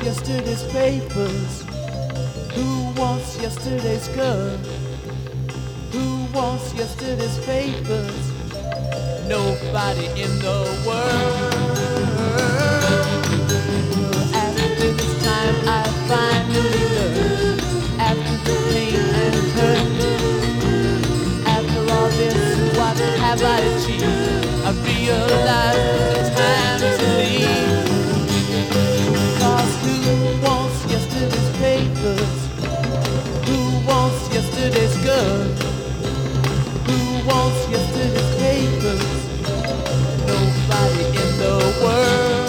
yesterday's papers? Who wants yesterday's girl? Who wants yesterday's papers? Nobody in the world. After this time I finally learned. After the pain and hurt, after all this, what have I achieved? I realize it's time to leave. Cause who wants yesterday's papers? Who wants yesterday's girl? Who wants yesterday's papers? Nobody in the world.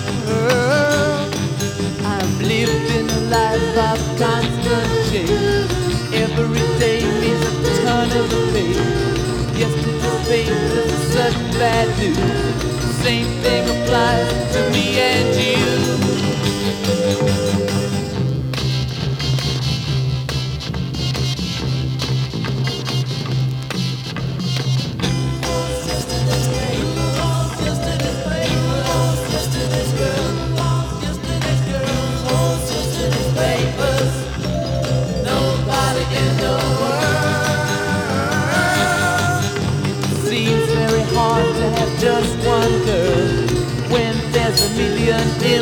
I'm living a life of constant change. Every day means a turn of the page. Yesterday's papers are such bad news. The same thing applies to me and you. Just one girl when there's a million